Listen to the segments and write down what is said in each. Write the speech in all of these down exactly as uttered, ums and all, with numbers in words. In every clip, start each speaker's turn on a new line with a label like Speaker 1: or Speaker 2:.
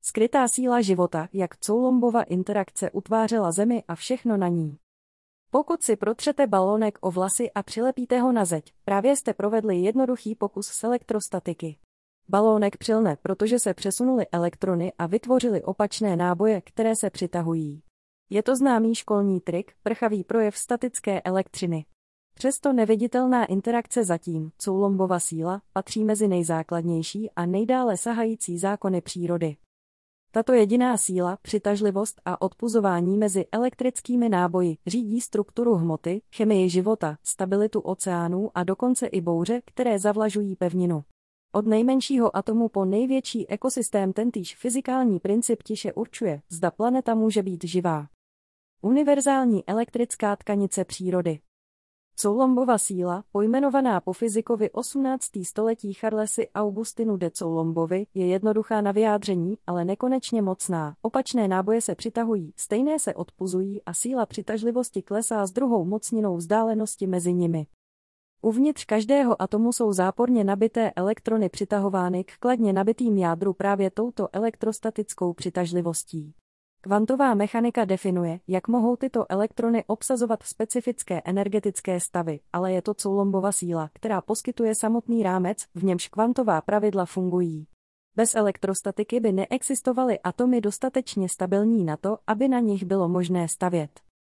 Speaker 1: Skrytá síla života, jak Coulombova interakce utvářela Zemi a všechno na ní. Pokud si protřete balónek o vlasy a přilepíte ho na zeď, právě jste provedli jednoduchý pokus s elektrostatiky. Balónek přilne, protože se přesunuly elektrony a vytvořily opačné náboje, které se přitahují. Je to známý školní trik, prchavý projev statické elektřiny. Přesto neviditelná interakce zatím, Coulombova síla, patří mezi nejzákladnější a nejdále sahající zákony přírody. Tato jediná síla, přitažlivost a odpuzování mezi elektrickými náboji řídí strukturu hmoty, chemii života, stabilitu oceánů a dokonce i bouře, které zavlažují pevninu. Od nejmenšího atomu po největší ekosystém tentýž fyzikální princip tiše určuje, zda planeta může být živá. Univerzální elektrická tkanice přírody. Coulombova síla, pojmenovaná po fyzikovi osmnáctého století Charlesi Augustinu de Coulombovi, je jednoduchá na vyjádření, ale nekonečně mocná. Opačné náboje se přitahují, stejné se odpuzují a síla přitažlivosti klesá s druhou mocninou vzdálenosti mezi nimi. Uvnitř každého atomu jsou záporně nabité elektrony přitahovány k kladně nabitým jádru právě touto elektrostatickou přitažlivostí. Kvantová mechanika definuje, jak mohou tyto elektrony obsazovat specifické energetické stavy, ale je to Coulombova síla, která poskytuje samotný rámec, v němž kvantová pravidla fungují. Bez elektrostatiky by neexistovaly atomy dostatečně stabilní na to, aby na nich bylo možné stavět.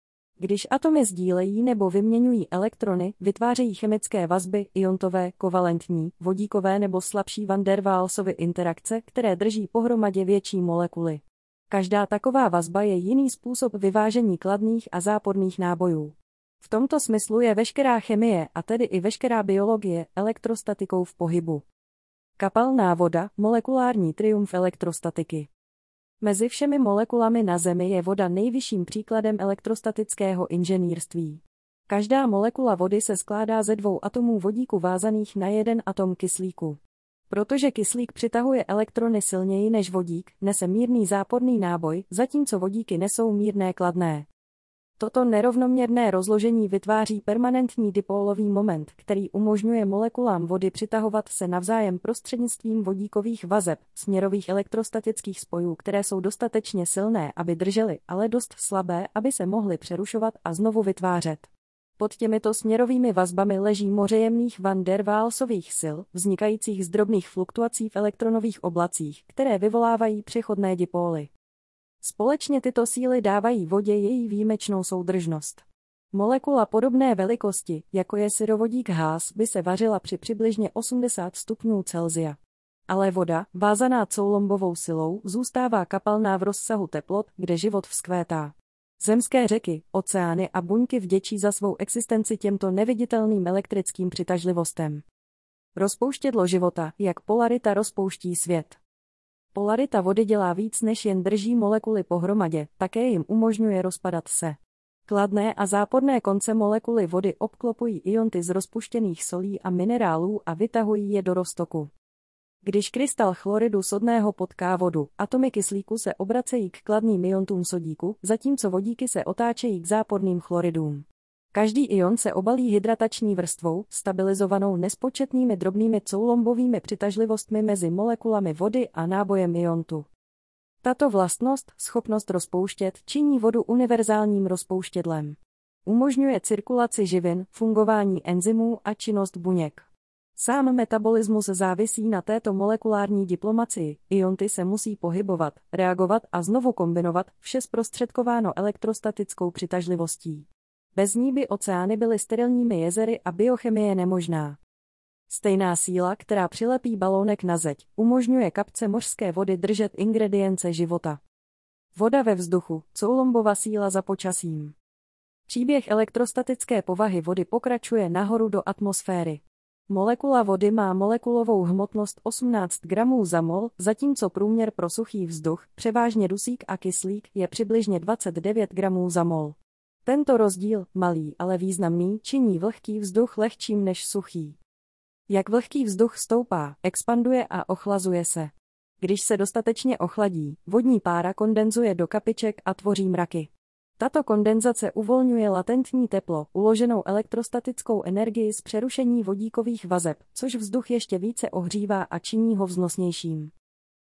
Speaker 1: Když atomy sdílejí nebo vyměňují elektrony, vytvářejí chemické vazby, iontové, kovalentní, vodíkové nebo slabší van der Waalsovy interakce, které drží pohromadě větší molekuly. Každá taková vazba je jiný způsob vyvážení kladných a záporných nábojů. V tomto smyslu je veškerá chemie, a tedy i veškerá biologie, elektrostatikou v pohybu. Kapalná voda, molekulární triumf elektrostatiky. Mezi všemi molekulami na Zemi je voda nejvyšším příkladem elektrostatického inženýrství. Každá molekula vody se skládá ze dvou atomů vodíku vázaných na jeden atom kyslíku. Protože kyslík přitahuje elektrony silněji než vodík, nese mírný záporný náboj, zatímco vodíky nesou mírné kladné. Toto nerovnoměrné rozložení vytváří permanentní dipólový moment, který umožňuje molekulám vody přitahovat se navzájem prostřednictvím vodíkových vazeb, směrových elektrostatických spojů, které jsou dostatečně silné, aby držely, ale dost slabé, aby se mohly přerušovat a znovu vytvářet. Pod těmito směrovými vazbami leží moře jemných van der Waalsových sil, vznikajících z drobných fluktuací v elektronových oblacích, které vyvolávají přechodné dipóly. Společně tyto síly dávají vodě její výjimečnou soudržnost. Molekula podobné velikosti, jako je syrovodík Haas, by se vařila při přibližně osmdesát stupňů Celsia. Ale voda, vázaná Coulombovou silou, zůstává kapalná v rozsahu teplot, kde život vzkvétá. Zemské řeky, oceány a buňky vděčí za svou existenci těmto neviditelným elektrickým přitažlivostem. Rozpouštědlo života, jak polarita rozpouští svět. Polarita vody dělá víc než jen drží molekuly pohromadě, také jim umožňuje rozpadat se. Kladné a záporné konce molekuly vody obklopují ionty z rozpuštěných solí a minerálů a vytahují je do roztoku. Když krystal chloridu sodného potká vodu, atomy kyslíku se obracejí k kladným iontům sodíku, zatímco vodíky se otáčejí k záporným chloridům. Každý ion se obalí hydratační vrstvou, stabilizovanou nespočetnými drobnými Coulombovými přitažlivostmi mezi molekulami vody a nábojem iontu. Tato vlastnost, schopnost rozpouštět, činí vodu univerzálním rozpouštědlem. Umožňuje cirkulaci živin, fungování enzymů a činnost buněk. Sám metabolismus závisí na této molekulární diplomacii, ionty se musí pohybovat, reagovat a znovu kombinovat, vše zprostředkováno elektrostatickou přitažlivostí. Bez ní by oceány byly sterilními jezery a biochemie nemožná. Stejná síla, která přilepí balónek na zeď, umožňuje kapce mořské vody držet ingredience života. Voda ve vzduchu, Coulombova síla za počasím. Příběh elektrostatické povahy vody pokračuje nahoru do atmosféry. Molekula vody má molekulovou hmotnost osmnáct gramů za mol, zatímco průměr pro suchý vzduch, převážně dusík a kyslík, je přibližně dvacet devět gramů za mol. Tento rozdíl, malý, ale významný, činí vlhký vzduch lehčím než suchý. Jak vlhký vzduch stoupá, expanduje a ochlazuje se. Když se dostatečně ochladí, vodní pára kondenzuje do kapiček a tvoří mraky. Tato kondenzace uvolňuje latentní teplo, uloženou elektrostatickou energii z přerušení vodíkových vazeb, což vzduch ještě více ohřívá a činí ho vznosnějším.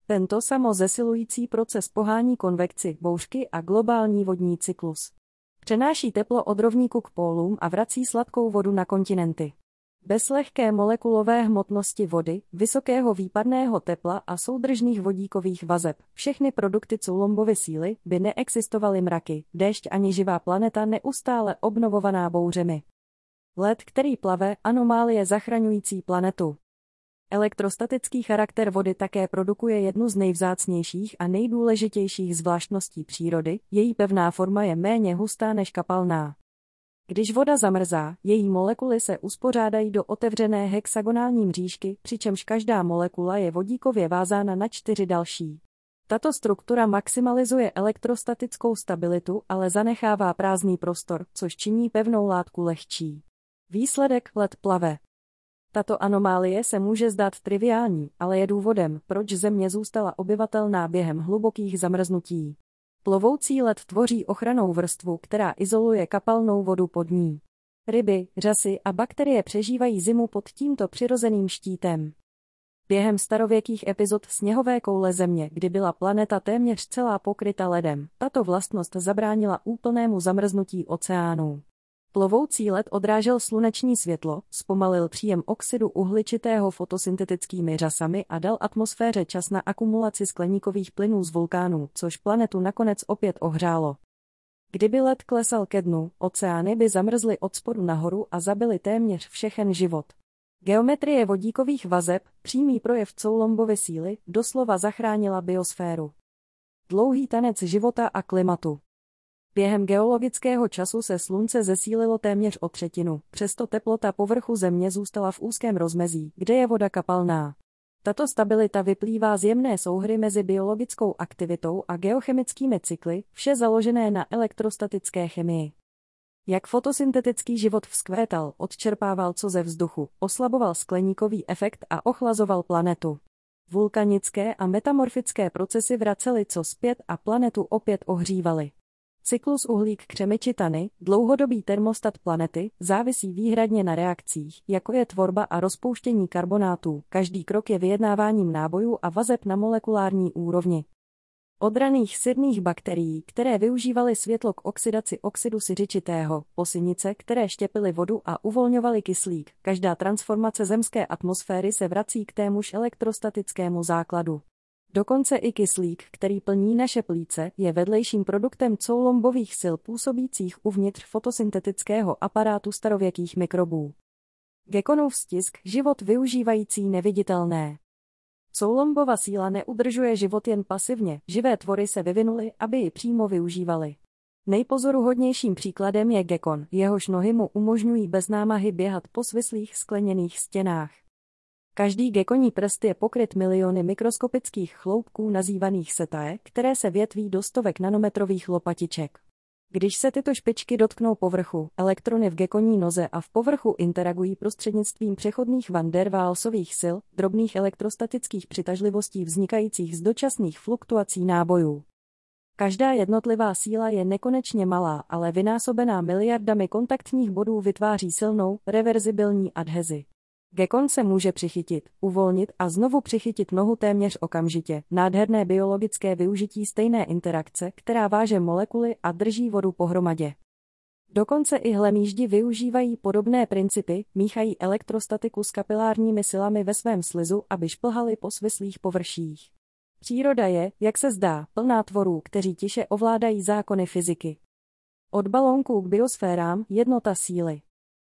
Speaker 1: Tento samozesilující proces pohání konvekci, bouřky a globální vodní cyklus. Přenáší teplo od rovníku k pólům a vrací sladkou vodu na kontinenty. Bez lehké molekulové hmotnosti vody, vysokého výpadného tepla a soudržných vodíkových vazeb, všechny produkty Coulombovy síly, by neexistovaly mraky, déšť ani živá planeta neustále obnovovaná bouřemi. Led, který plave, anomálie zachraňující planetu. Elektrostatický charakter vody také produkuje jednu z nejvzácnějších a nejdůležitějších zvláštností přírody, její pevná forma je méně hustá než kapalná. Když voda zamrzá, její molekuly se uspořádají do otevřené hexagonální mřížky, přičemž každá molekula je vodíkově vázána na čtyři další. Tato struktura maximalizuje elektrostatickou stabilitu, ale zanechává prázdný prostor, což činí pevnou látku lehčí. Výsledek: led plave. Tato anomálie se může zdát triviální, ale je důvodem, proč Země zůstala obyvatelná během hlubokých zamrznutí. Plovoucí led tvoří ochrannou vrstvu, která izoluje kapalnou vodu pod ní. Ryby, řasy a bakterie přežívají zimu pod tímto přirozeným štítem. Během starověkých epizod sněhové koule Země, kdy byla planeta téměř celá pokryta ledem, tato vlastnost zabránila úplnému zamrznutí oceánů. Plovoucí led odrážel sluneční světlo, zpomalil příjem oxidu uhličitého fotosyntetickými řasami a dal atmosféře čas na akumulaci skleníkových plynů z vulkánů, což planetu nakonec opět ohřálo. Kdyby led klesal ke dnu, oceány by zamrzly od spodu nahoru a zabily téměř všechen život. Geometrie vodíkových vazeb, přímý projev Coulombovy síly, doslova zachránila biosféru. Dlouhý tanec života a klimatu. Během geologického času se slunce zesílilo téměř o třetinu, přesto teplota povrchu Země zůstala v úzkém rozmezí, kde je voda kapalná. Tato stabilita vyplývá z jemné souhry mezi biologickou aktivitou a geochemickými cykly, vše založené na elektrostatické chemii. Jak fotosyntetický život vzkvétal, odčerpával co ze vzduchu, oslaboval skleníkový efekt a ochlazoval planetu. Vulkanické a metamorfické procesy vracely co zpět a planetu opět ohřívaly. Cyklus uhlík-křemičitany, dlouhodobý termostat planety, závisí výhradně na reakcích, jako je tvorba a rozpouštění karbonátů. Každý krok je vyjednáváním nábojů a vazeb na molekulární úrovni. Od raných sirných bakterií, které využívaly světlo k oxidaci oxidu siřičitého, po sinice, které štěpily vodu a uvolňovaly kyslík, každá transformace zemské atmosféry se vrací k témuž elektrostatickému základu. Dokonce i kyslík, který plní naše plíce, je vedlejším produktem Coulombových sil působících uvnitř fotosyntetického aparátu starověkých mikrobů. Gekonův stisk, život využívající neviditelné. Coulombova síla neudržuje život jen pasivně, živé tvory se vyvinuly, aby ji přímo využívaly. Nejpozoruhodnějším příkladem je gekon, jehož nohy mu umožňují bez námahy běhat po svislých skleněných stěnách. Každý gekoní prst je pokryt miliony mikroskopických chloupků nazývaných setae, které se větví do stovek nanometrových lopatiček. Když se tyto špičky dotknou povrchu, elektrony v gekoní noze a v povrchu interagují prostřednictvím přechodných van der Waalsových sil, drobných elektrostatických přitažlivostí vznikajících z dočasných fluktuací nábojů. Každá jednotlivá síla je nekonečně malá, ale vynásobená miliardami kontaktních bodů vytváří silnou, reverzibilní adhezi. Gekon se může přichytit, uvolnit a znovu přichytit nohu téměř okamžitě. Nádherné biologické využití stejné interakce, která váže molekuly a drží vodu pohromadě. Dokonce i hlemýždi využívají podobné principy, míchají elektrostatiku s kapilárními silami ve svém slizu, aby šplhali po svislých površích. Příroda je, jak se zdá, plná tvorů, kteří tiše ovládají zákony fyziky. Od balónků k biosférám, jednota síly.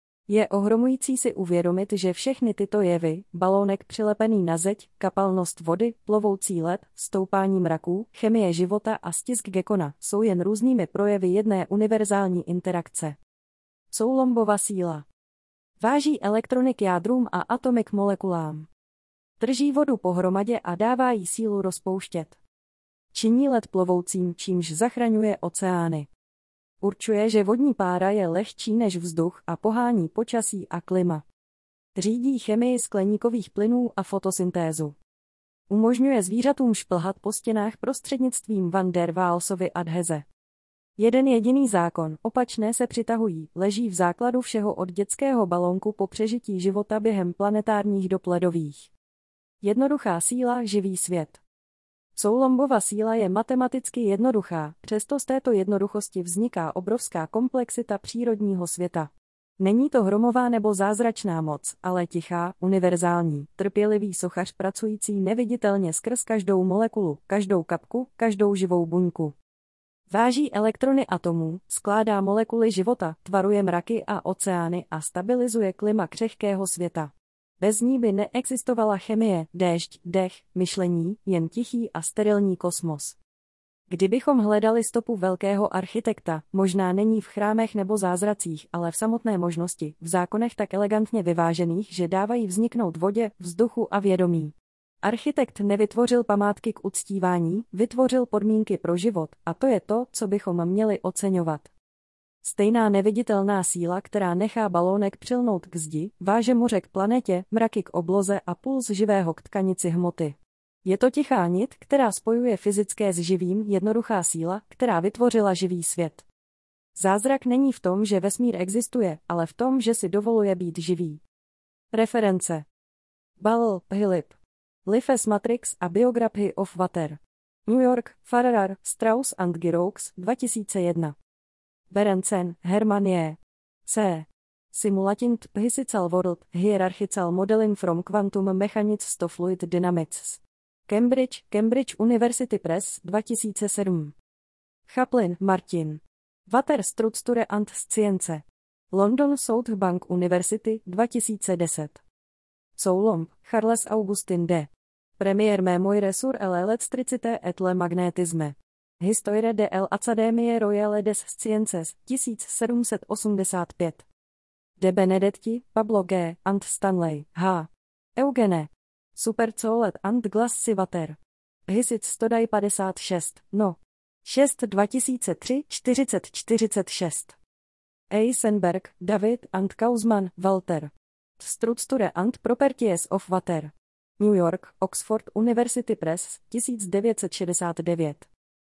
Speaker 1: Je ohromující si uvědomit, že všechny tyto jevy, balónek přilepený na zeď, kapalnost vody, plovoucí led, stoupání mraků, chemie života a stisk gekona, jsou jen různými projevy jedné univerzální interakce. Coulombova síla. Váží elektrony k jádrům a atomy k molekulám. Drží vodu pohromadě a dává jí sílu rozpouštět. Činí led plovoucím, čímž zachraňuje oceány. Určuje, že vodní pára je lehčí než vzduch a pohání počasí a klima. Řídí chemii skleníkových plynů a fotosyntézu. Umožňuje zvířatům šplhat po stěnách prostřednictvím van der Waalsovy adheze. Jeden jediný zákon, opačné se přitahují, leží v základu všeho od dětského balónku po přežití života během planetárních dob ledových. Jednoduchá síla živí svět. Coulombova síla je matematicky jednoduchá, přesto z této jednoduchosti vzniká obrovská komplexita přírodního světa. Není to hromová nebo zázračná moc, ale tichá, univerzální, trpělivý sochař pracující neviditelně skrz každou molekulu, každou kapku, každou živou buňku. Váží elektrony atomů, skládá molekuly života, tvaruje mraky a oceány a stabilizuje klima křehkého světa. Bez ní by neexistovala chemie, déšť, dech, myšlení, jen tichý a sterilní kosmos. Kdybychom hledali stopu velkého architekta, možná není v chrámech nebo zázracích, ale v samotné možnosti, v zákonech tak elegantně vyvážených, že dávají vzniknout vodě, vzduchu a vědomí. Architekt nevytvořil památky k uctívání, vytvořil podmínky pro život, a to je to, co bychom měli oceňovat. Stejná neviditelná síla, která nechá balónek přilnout k zdi, váže moře k planetě, mraky k obloze a puls živého k tkanici hmoty. Je to tichá nit, která spojuje fyzické s živým, jednoduchá síla, která vytvořila živý svět. Zázrak není v tom, že vesmír existuje, ale v tom, že si dovoluje být živý. Reference: Ball, Philip. Life Matrix a Biography of Water. New York, Farrar, Straus and Giroux, dva tisíce jedna. Berentzen, Hermann J. C. Simulating Physical World, Hierarchical Modeling from Quantum Mechanics to Fluid Dynamics. Cambridge, Cambridge University Press, dva tisíce sedm. Chaplin, Martin. Water Structure and Science. London South Bank University, dva tisíce deset. Coulomb, Charles Augustin de. Première Mémoire sur l'électricité et le magnétisme. Histoire de l'Académie Royale des Sciences, tisíc sedm set osmdesát pět. De Benedetti, Pablo G. and Stanley, H. Eugene. Supercoulet and Glass Water. Hysic Stodaj padesát šest, no. šest dva tisíce tři čtyřicet čtyřicet šest. Eisenberg, David and Kauzmann, Walter. Structure and Properties of Water. New York, Oxford University Press, tisíc devět set šedesát devět.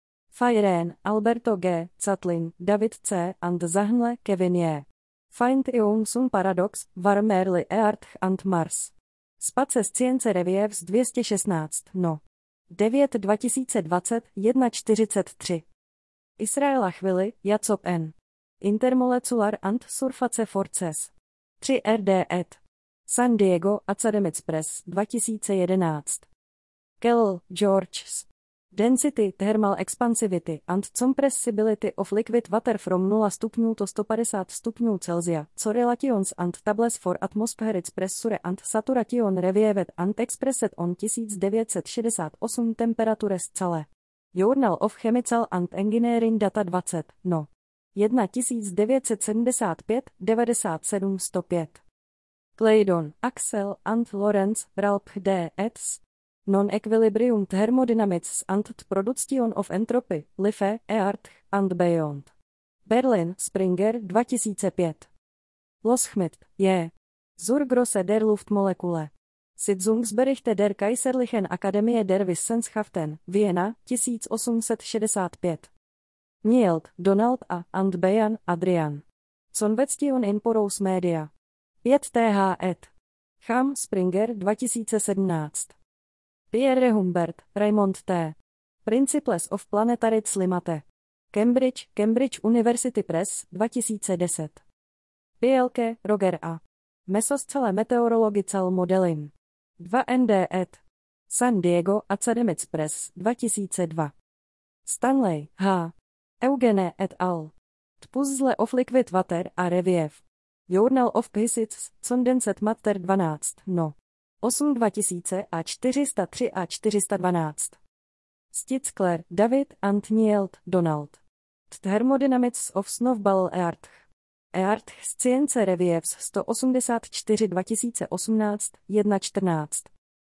Speaker 1: Fajrén, Alberto G., Catlin, David C. and Zahnle, Kevin J. Find Ion Sun Paradox, Warm Early Earth and Mars. Space Science Reviews dvě stě šestnáct, no. devět dva tisíce dvacet, jedna čtyřicet tři. Israela chvíli, Jacob N. Intermolecular and Surface Forces. tři R D ed. San Diego, Academic Press, dva tisíce jedenáct. Kell, Georges. Density, Thermal Expansivity and Compressibility of Liquid Water from nula stupňů to sto padesát stupňů Celsia, Correlations and Tables for Atmospheric Pressure and Saturation Reviewed and Expressed on tisíc devět set šedesát osm Temperature scale. Journal of Chemical and Engineering Data dvacet, no. jedna tisíc devět set sedmdesát pět, devadesát sedm sto pět. Claydon, Axel and Lawrence, Ralph D. eds. Non-Equilibrium Thermodynamics and Production of Entropy, Life, Earth, and Beyond. Berlin, Springer, dva tisíce pět. Loschmidt, J. Zur Grosse der Luftmolekule. Sitzungsberichte der Kaiserlichen Akademie der Wissenschaften, Vienna, tisíc osm set šedesát pět. Nield, Donald a. and Bejan, Adrian. Convection in Porous Media. pět T H ed. Cham, Springer, dva tisíce sedmnáct. Pierre Humbert, Raymond T. Principles of Planetary Climate. Cambridge, Cambridge University Press, dva tisíce deset. Pielke, Roger A. Mesoscale Meteorological Modeling. dva N D ed. San Diego, Academic Press, dva tisíce dva. Stanley, H. Eugene et al. Puzzle of Liquid Water a Relief. Journal of Physics, Condensed Matter dvanáct, no. osm dva tisíce a čtyři sta tři a čtyři sta dvanáct. Stitzler, David and Nield, Donald. Thermodynamics of Snowball Earth. Earth Science Reviews sto osmdesát čtyři dva tisíce osmnáct, jedna čtrnáct.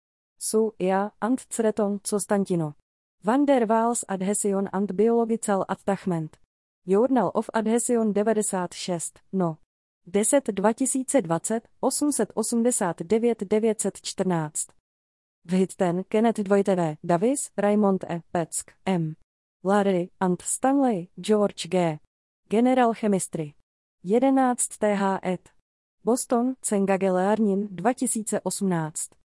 Speaker 1: Su, ja, and Creton, Costantino. Van der Waals Adhesion and Biological Attachment. Journal of Adhesion devadesát šest, no. deset dva tisíce dvacet, osm set osmdesát devět devět set čtrnáct. Whitten, Kenneth W. Davis, Raymond E. Peck, M. Larry and Stanley, George G. General Chemistry. jedenáct T H ed. Boston, Cengage Learning, dva tisíce osmnáct.